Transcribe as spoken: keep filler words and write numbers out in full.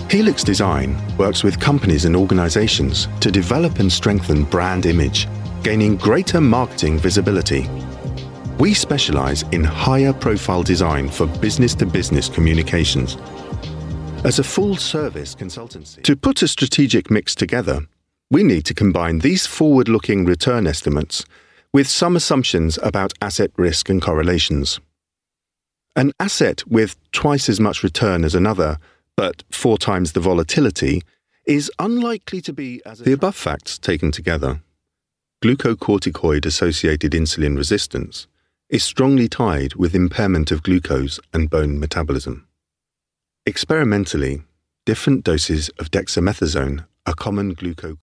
Helix Design works with companies and organizations to develop and strengthen brand image, gaining greater marketing visibility. We specialize in higher profile design for business-to-business communications. As a full-service consultancy, to put a strategic mix together, we need to combine these forward-looking return estimates with some assumptions about asset risk and correlations. An asset with twice as much return as another, but four times the volatility, is unlikely to be as... The above facts taken together, glucocorticoid-associated insulin resistance is strongly tied with impairment of glucose and bone metabolism. Experimentally, different doses of dexamethasone, a common glucocorticoid,